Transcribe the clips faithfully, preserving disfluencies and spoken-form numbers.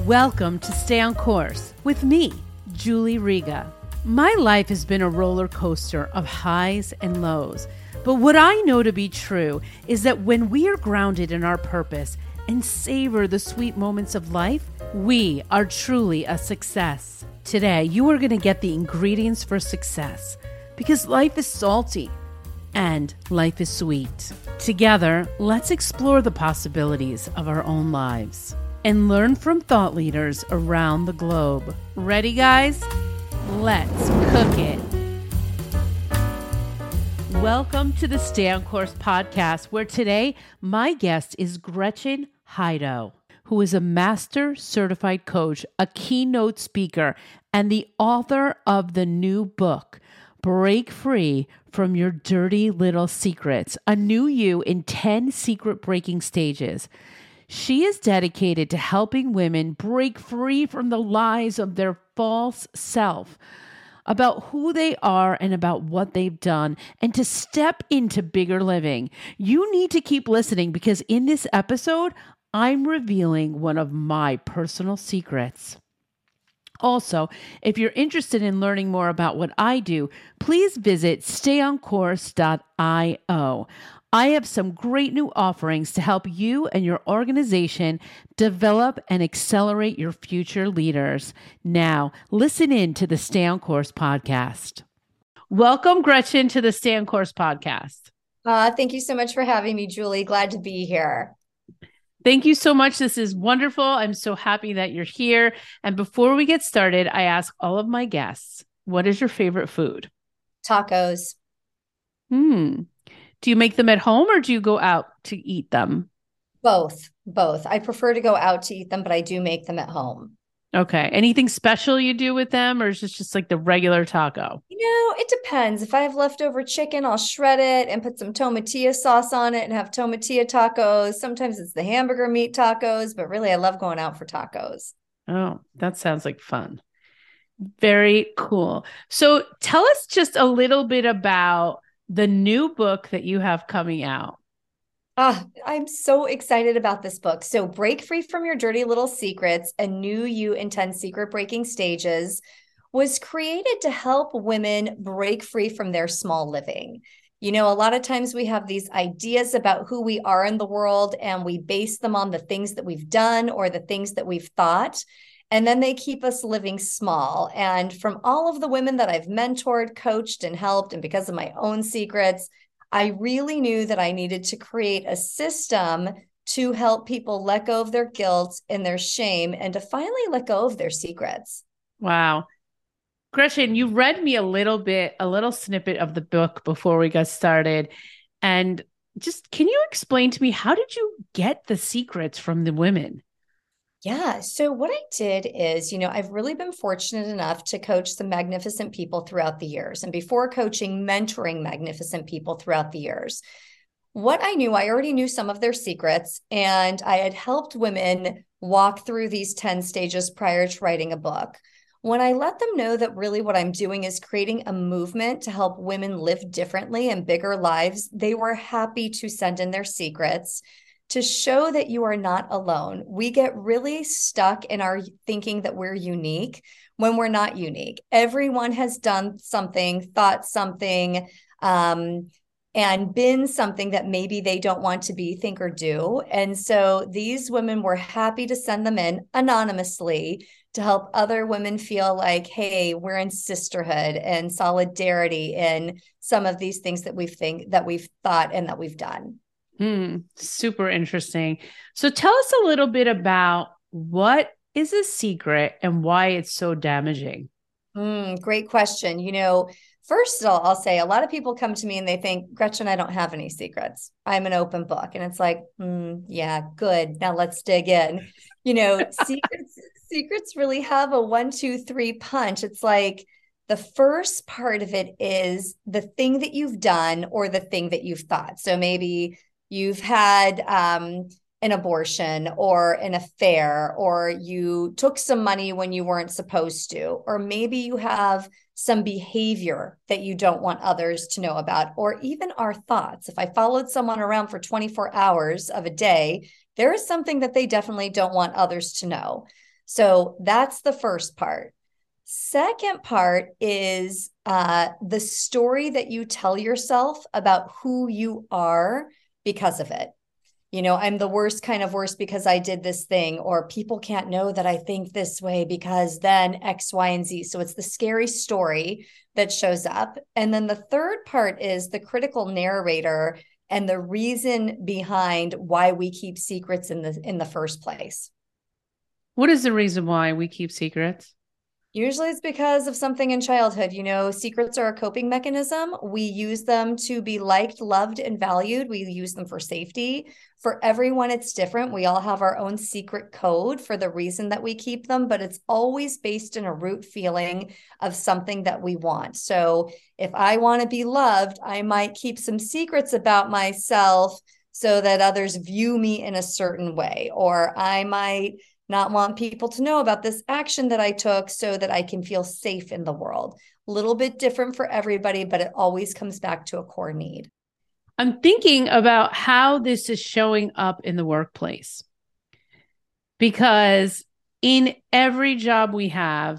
Welcome to Stay on Course with me, Julie Riga. My life has been a roller coaster of highs and lows, but what I know to be true is that when we are grounded in our purpose and savor the sweet moments of life, we are truly a success. Today, you are going to get the ingredients for success because life is salty and life is sweet. Together, let's explore the possibilities of our own lives and learn from thought leaders around the globe. Ready, guys? Let's cook it. Welcome to the Stay on Course podcast, where today my guest is Gretchen Heido, who is a master certified coach, a keynote speaker, and the author of the new book, Break Free from Your Dirty Little Secrets, a new you in ten secret breaking stages. She is dedicated to helping women break free from the lies of their false self about who they are and about what they've done, and to step into bigger living. You need to keep listening because in this episode, I'm revealing one of my personal secrets. Also, if you're interested in learning more about what I do, please visit stay on course dot io. I have some great new offerings to help you and your organization develop and accelerate your future leaders. Now, listen in to the Stay on Course podcast. Welcome, Gretchen, to the Stay on Course podcast. Uh, thank you so much for having me, Julie. Glad to be here. Thank you so much. This is wonderful. I'm so happy that you're here. And before we get started, I ask all of my guests, what is your favorite food? Tacos. Hmm. Do you make them at home or do you go out to eat them? Both, both. I prefer to go out to eat them, but I do make them at home. Okay. Anything special you do with them, or is it just like the regular taco? You know, it depends. If I have leftover chicken, I'll shred it and put some tomatillo sauce on it and have tomatillo tacos. Sometimes it's the hamburger meat tacos, but really I love going out for tacos. Oh, that sounds like fun. Very cool. So tell us just a little bit about the new book that you have coming out. Ah, I'm so excited about this book. So Break Free from Your Dirty Little Secrets, a new you in ten secret breaking stages, was created to help women break free from their small living. You know, a lot of times we have these ideas about who we are in the world and we base them on the things that we've done or the things that we've thought. And then they keep us living small. And from all of the women that I've mentored, coached, and helped, and because of my own secrets, I really knew that I needed to create a system to help people let go of their guilt and their shame and to finally let go of their secrets. Wow. Gretchen, you read me a little bit, a little snippet of the book before we got started. And just, can you explain to me, how did you get the secrets from the women? Yeah. So what I did is, you know, I've really been fortunate enough to coach some magnificent people throughout the years. And before coaching, mentoring magnificent people throughout the years. What I knew, I already knew some of their secrets, and I had helped women walk through these ten stages prior to writing a book. When I let them know that really what I'm doing is creating a movement to help women live differently and bigger lives, they were happy to send in their secrets to show that you are not alone. We get really stuck in our thinking that we're unique when we're not unique. Everyone has done something, thought something, um, and been something that maybe they don't want to be, think, or do. And so these women were happy to send them in anonymously to help other women feel like, hey, we're in sisterhood and solidarity in some of these things that we've think that we've thought and that we've done. Hmm, super interesting. So tell us a little bit about what is a secret and why it's so damaging. Mm, great question. You know, first of all, I'll say a lot of people come to me and they think, Gretchen, I don't have any secrets. I'm an open book. And it's like, mm, yeah, good. Now let's dig in. You know, secrets, secrets really have a one, two, three punch. It's like the first part of it is the thing that you've done or the thing that you've thought. So maybe you've had um, an abortion or an affair, or you took some money when you weren't supposed to, or maybe you have some behavior that you don't want others to know about, or even our thoughts. If I followed someone around for twenty-four hours of a day, there is something that they definitely don't want others to know. So that's the first part. Second part is uh, the story that you tell yourself about who you are because of it. You know, I'm the worst kind of worst because I did this thing, or people can't know that I think this way because then X, Y, and Z. So it's the scary story that shows up. And then the third part is the critical narrator and the reason behind why we keep secrets in the in the first place. What is the reason why we keep secrets? Usually it's because of something in childhood. You know, secrets are a coping mechanism. We use them to be liked, loved, and valued. We use them for safety. For everyone, it's different. We all have our own secret code for the reason that we keep them, but it's always based in a root feeling of something that we want. So if I want to be loved, I might keep some secrets about myself so that others view me in a certain way, or I might not want people to know about this action that I took so that I can feel safe in the world. A little bit different for everybody, but it always comes back to a core need. I'm thinking about how this is showing up in the workplace, because in every job we have,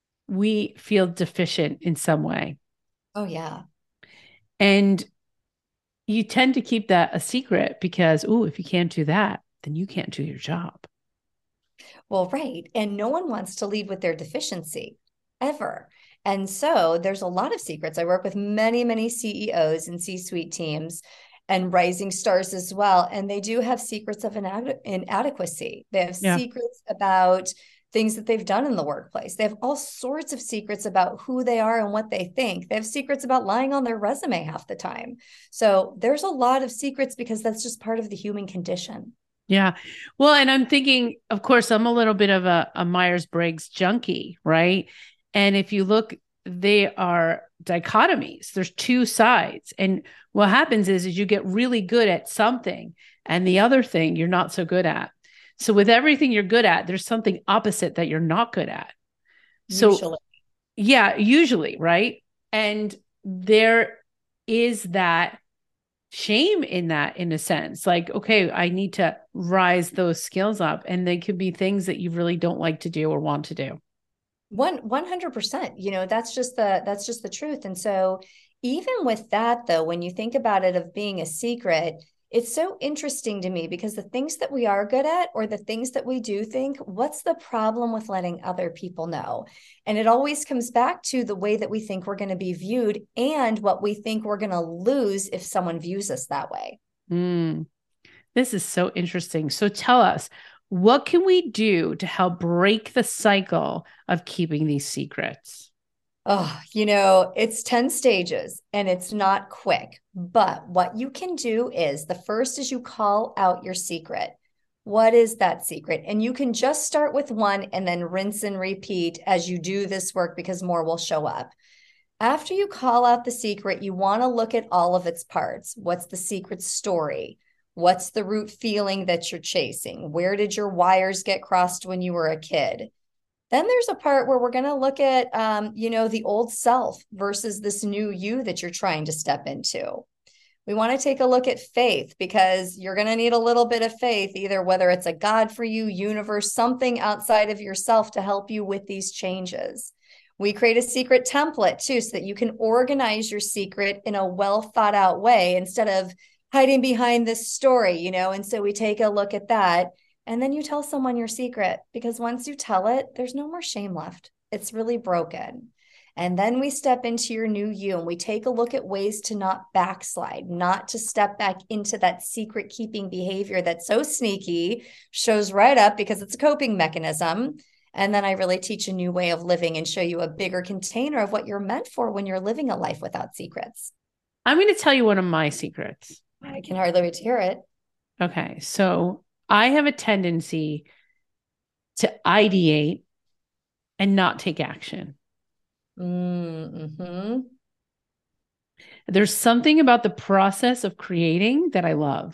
we feel deficient in some way. Oh, yeah. And you tend to keep that a secret because, oh, if you can't do that, then you can't do your job. Well, right. And no one wants to lead with their deficiency ever. And so there's a lot of secrets. I work with many, many C E Os and C-suite teams and rising stars as well. And they do have secrets of inade- inadequacy. They have Yeah. secrets about things that they've done in the workplace. They have all sorts of secrets about who they are and what they think. They have secrets about lying on their resume half the time. So there's a lot of secrets because that's just part of the human condition. Yeah. Well, and I'm thinking, of course, I'm a little bit of a, a Myers-Briggs junkie, right? And if you look, they are dichotomies. There's two sides. And what happens is, is you get really good at something and the other thing you're not so good at. So with everything you're good at, there's something opposite that you're not good at. So Usually. yeah, usually, right? And there is that shame in that, in a sense, like, okay, I need to rise those skills up, and they could be things that you really don't like to do or want to do. One, 100%, you know, that's just the, that's just the truth. And so even with that, though, when you think about it of being a secret, it's so interesting to me because the things that we are good at, or the things that we do think, what's the problem with letting other people know? And it always comes back to the way that we think we're going to be viewed and what we think we're going to lose if someone views us that way. Mm, this is so interesting. So tell us, what can we do to help break the cycle of keeping these secrets? Oh, you know, it's ten stages and it's not quick. But what you can do is the first is you call out your secret. What is that secret? And you can just start with one and then rinse and repeat as you do this work because more will show up. After you call out the secret, you want to look at all of its parts. What's the secret story? What's the root feeling that you're chasing? Where did your wires get crossed when you were a kid? Then there's a part where we're going to look at, um, you know, the old self versus this new you that you're trying to step into. We want to take a look at faith because you're going to need a little bit of faith, either whether it's a God for you, universe, something outside of yourself to help you with these changes. We create a secret template too, so that you can organize your secret in a well thought out way instead of hiding behind this story, you know, and so we take a look at that. And then you tell someone your secret, because once you tell it, there's no more shame left. It's really broken. And then we step into your new you and we take a look at ways to not backslide, not to step back into that secret keeping behavior that's so sneaky, shows right up because it's a coping mechanism. And then I really teach a new way of living and show you a bigger container of what you're meant for when you're living a life without secrets. I'm going to tell you one of my secrets. I can hardly wait to hear it. Okay. So I have a tendency to ideate and not take action. Mm-hmm. There's something about the process of creating that I love.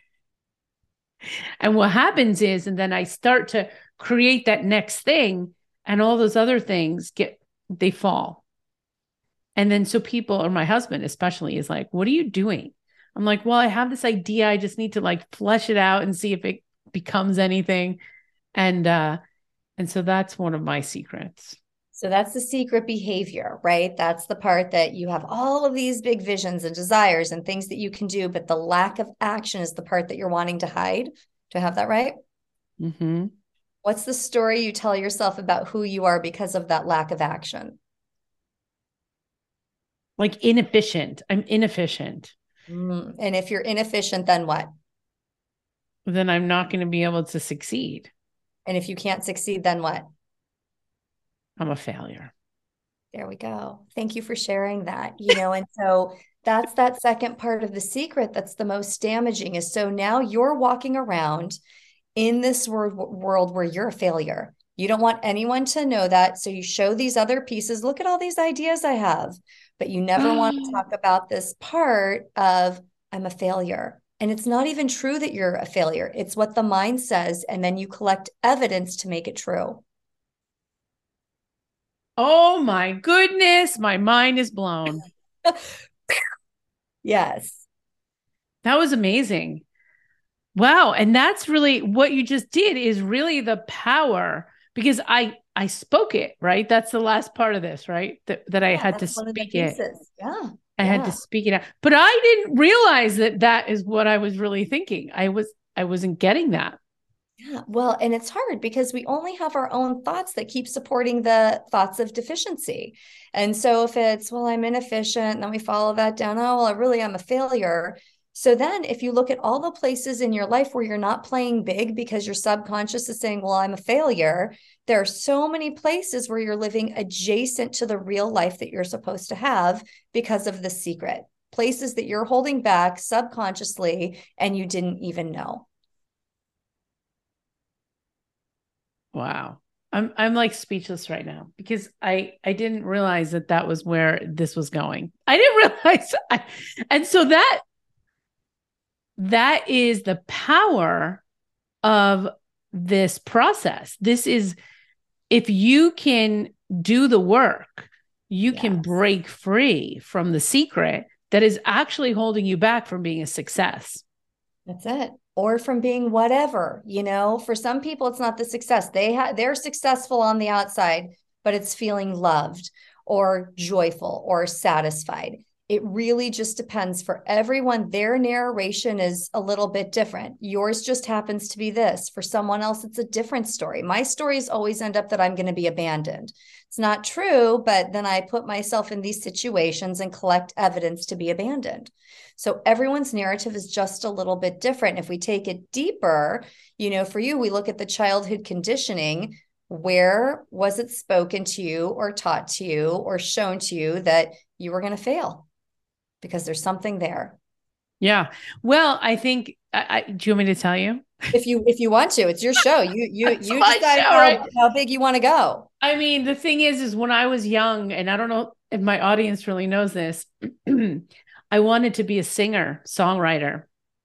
And what happens is, and then I start to create that next thing, and all those other things get, they fall. And then so people, or my husband especially, is like, what are you doing? I'm like, well, I have this idea. I just need to like flesh it out and see if it becomes anything. And, uh, And so that's one of my secrets. So that's the secret behavior, right? That's the part that you have all of these big visions and desires and things that you can do, but the lack of action is the part that you're wanting to hide. Do I have that right? Mm-hmm. What's the story you tell yourself about who you are because of that lack of action? Like inefficient. I'm inefficient. Mm. And if you're inefficient, then what? Then I'm not going to be able to succeed. And if you can't succeed, then what? I'm a failure. There we go. Thank you for sharing that. You know, and so that's that second part of the secret that's the most damaging is so now you're walking around in this world, world where you're a failure. You don't want anyone to know that. So you show these other pieces. Look at all these ideas I have, but you never want to talk about this part of I'm a failure. And it's not even true that you're a failure. It's what the mind says. And then you collect evidence to make it true. Oh my goodness. My mind is blown. Yes. That was amazing. Wow. And that's really what you just did is really the power because I I spoke it, right? That's the last part of this, right? That that I Yeah, had to that's one of the speak it. pieces. Yeah. I Yeah. had to speak it out. But I didn't realize that that is what I was really thinking. I was I wasn't getting that. Yeah. Well, and it's hard because we only have our own thoughts that keep supporting the thoughts of deficiency. And so if it's, well, I'm inefficient, and then we follow that down, oh, well, I really am a failure. So then if you look at all the places in your life where you're not playing big because your subconscious is saying, well, I'm a failure, there are so many places where you're living adjacent to the real life that you're supposed to have because of the secret. Places that you're holding back subconsciously and you didn't even know. Wow. I'm I'm like speechless right now because I I didn't realize that that was where this was going. I didn't realize I, and so that that is the power of this process. This is if you can do the work, you yes. can break free from the secret that is actually holding you back from being a success. That's it. Or from being whatever, you know, for some people, it's not the success. They have, they're successful on the outside, but it's feeling loved or joyful or satisfied. It really just depends for everyone. Their narration is a little bit different. Yours just happens to be this. For someone else, it's a different story. My stories always end up that I'm going to be abandoned. It's not true, but then I put myself in these situations and collect evidence to be abandoned. So everyone's narrative is just a little bit different. If we take it deeper, you know, for you, we look at the childhood conditioning. Where was it spoken to you or taught to you or shown to you that you were going to fail? Because there's something there. Yeah. Well, I think, I, I, do you want me to tell you? If you, if you want to, it's your show. You, you, you decide show, how, right? how big you want to go. I mean, the thing is, is when I was young, and I don't know if my audience really knows this, I wanted to be a singer, songwriter.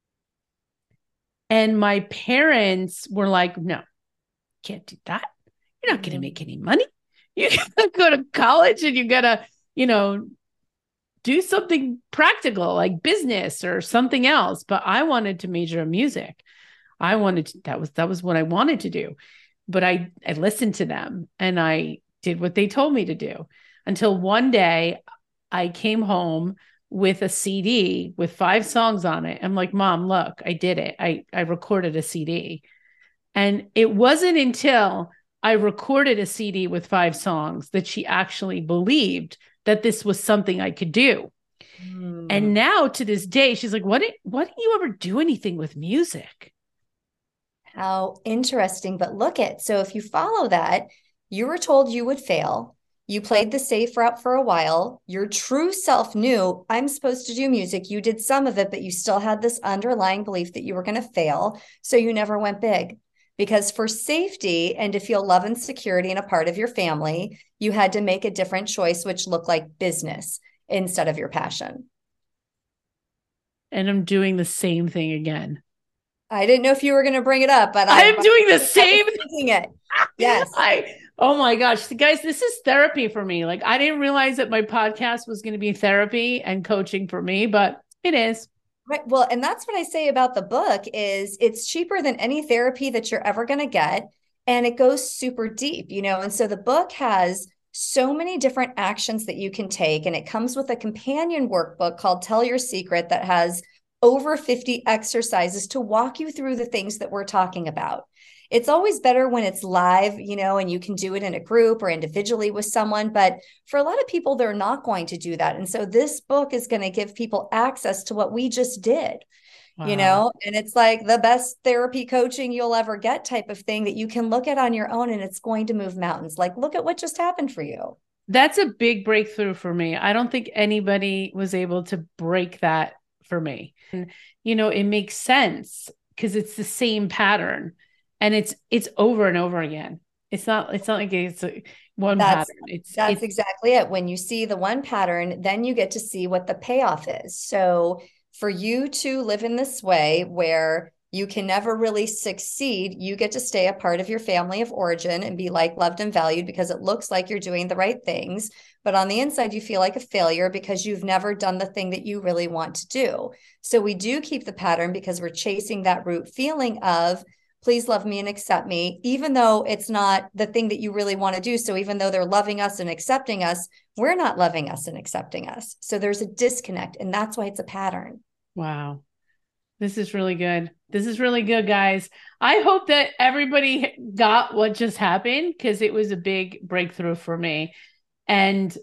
And my parents were like, no, can't do that. You're not going to make any money. You got to go to college and you got to, you know, do something practical like business or something else. But I wanted to major in music. I wanted to, that was, that was what I wanted to do. But I, I listened to them and I did what they told me to do until one day I came home with a C D with five songs on it. I'm like, Mom, look, I did it. I, I recorded a C D. And it wasn't until I recorded a C D with five songs that she actually believed that this was something I could do. Mm. And now to this day, she's like, what did, why didn't you ever do anything with music? How interesting. But look at, so if you follow that, you were told you would fail. You played the safe route for a while. Your true self knew I'm supposed to do music. You did some of it, but you still had this underlying belief that you were going to fail. So you never went big. Because for safety and to feel love and security and a part of your family, you had to make a different choice, which looked like business instead of your passion. And I'm doing the same thing again. I didn't know if you were going to bring it up, but I'm I, doing the same thing. It. Yes. I, oh my gosh, guys, this is therapy for me. Like I didn't realize that my podcast was going to be therapy and coaching for me, but it is. Right. Well, and that's what I say about the book is it's cheaper than any therapy that you're ever going to get. and it goes super deep, you know, and so the book has so many different actions that you can take. And it comes with a companion workbook called Tell Your Secret that has over fifty exercises to walk you through the things that we're talking about. It's always better when it's live, you know, and you can do it in a group or individually with someone. But for a lot of people, they're not going to do that. And so this book is going to give people access to what we just did. Wow. You know, and it's like the best therapy coaching you'll ever get type of thing that you can look at on your own, and it's going to move mountains. Like, look at what just happened for you. That's a big breakthrough for me. I don't think anybody was able to break that for me. And, you know, it makes sense because it's the same pattern and it's, it's over and over again. It's not, it's not like it's a, one that's, pattern. It's that's it's, exactly it. When you see the one pattern, then you get to see what the payoff is. So for you to live in this way where you can never really succeed, you get to stay a part of your family of origin and be liked, loved, and valued because it looks like you're doing the right things. But on the inside, you feel like a failure because you've never done the thing that you really want to do. So we do keep the pattern because we're chasing that root feeling of, please love me and accept me, even though it's not the thing that you really want to do. So even though they're loving us and accepting us, we're not loving us and accepting us. So there's a disconnect, and that's why it's a pattern. Wow. This is really good. This is really good, guys. I hope that everybody got what just happened because it was a big breakthrough for me. And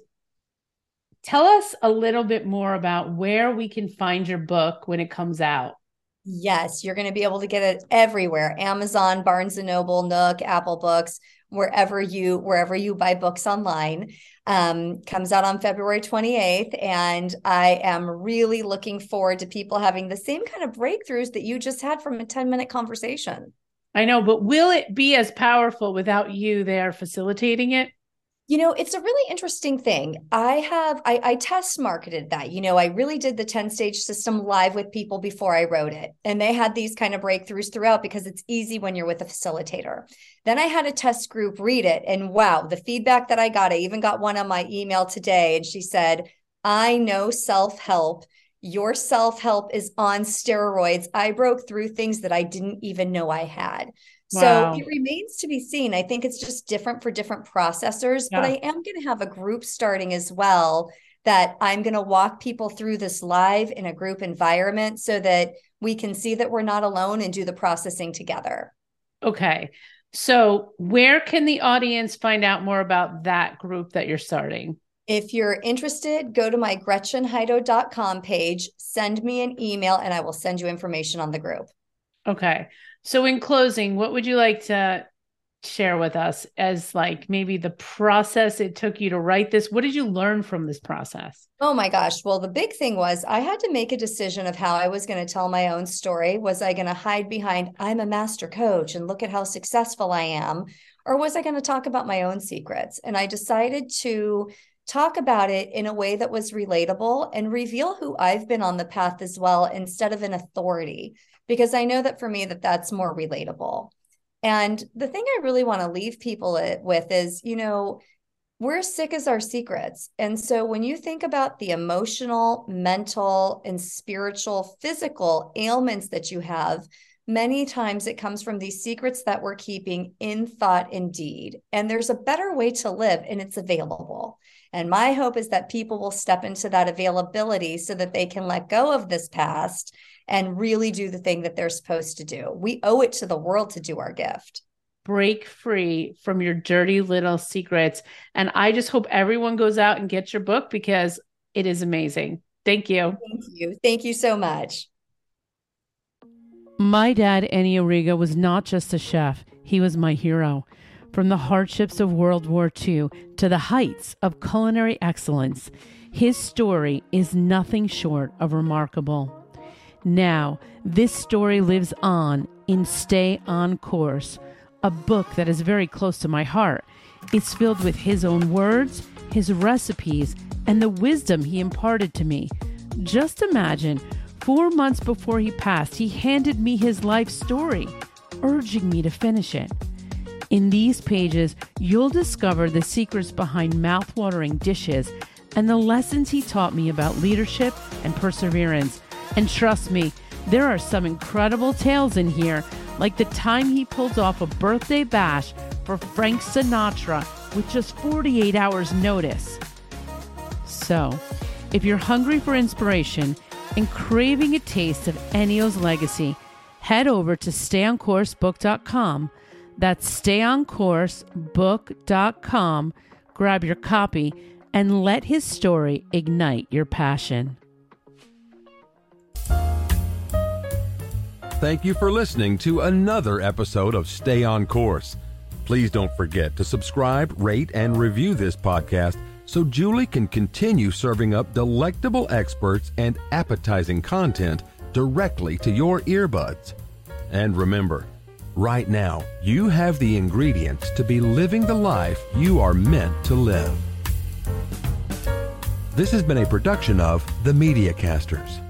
tell us a little bit more about where we can find your book when it comes out. Yes, you're going to be able to get it everywhere. Amazon, Barnes and Noble, Nook, Apple Books, wherever you wherever you buy books online. Um, comes out on February twenty-eighth. And I am really looking forward to people having the same kind of breakthroughs that you just had from a ten minute conversation. I know, but will it be as powerful without you there facilitating it? You know, it's a really interesting thing. I have, I, I test marketed that. You know, I really did the ten stage system live with people before I wrote it. And they had these kind of breakthroughs throughout because it's easy when you're with a facilitator. Then I had a test group read it. And wow, the feedback that I got, I even got one on my email today. And she said, I know self-help. Your self-help is on steroids. I broke through things that I didn't even know I had. Wow. So it remains to be seen. I think it's just different for different processors, yeah. But I am going to have a group starting as well that I'm going to walk people through this live in a group environment so that we can see that we're not alone and do the processing together. Okay. So where can the audience find out more about that group that you're starting? If you're interested, go to my Gretchen Heido dot com page, send me an email, and I will send you information on the group. Okay. So in closing, what would you like to share with us as like maybe the process it took you to write this? What did you learn from this process? Oh my gosh. Well, the big thing was I had to make a decision of how I was going to tell my own story. Was I going to hide behind, I'm a master coach and look at how successful I am? Or was I going to talk about my own secrets? And I decided to talk about it in a way that was relatable and reveal who I've been on the path as well, instead of an authority, because I know that for me that that's more relatable. And the thing I really want to leave people with is, you know, we're as sick as our secrets. And so when you think about the emotional, mental, and spiritual, physical ailments that you have, many times it comes from these secrets that we're keeping in thought and deed. And there's a better way to live, and it's available. And my hope is that people will step into that availability so that they can let go of this past and really do the thing that they're supposed to do. We owe it to the world to do our gift. Break free from your dirty little secrets. And I just hope everyone goes out and gets your book because it is amazing. Thank you. Thank you. Thank you so much. My dad, Ennio Riga, was not just a chef. He was my hero. From the hardships of World War Two to the heights of culinary excellence, his story is nothing short of remarkable. Now, this story lives on in Stay on Course, a book that is very close to my heart. It's filled with his own words, his recipes, and the wisdom he imparted to me. Just imagine, four months before he passed, he handed me his life story, urging me to finish it. In these pages, you'll discover the secrets behind mouth-watering dishes and the lessons he taught me about leadership and perseverance. And trust me, there are some incredible tales in here, like the time he pulled off a birthday bash for Frank Sinatra with just forty-eight hours notice. So, if you're hungry for inspiration and craving a taste of Ennio's legacy, head over to stay on course book dot com. That's stay on course book dot com. Grab your copy and let his story ignite your passion. Thank you for listening to another episode of Stay on Course. Please don't forget to subscribe, rate, and review this podcast so Julie can continue serving up delectable experts and appetizing content directly to your earbuds. And remember, right now, you have the ingredients to be living the life you are meant to live. This has been a production of The Media Casters.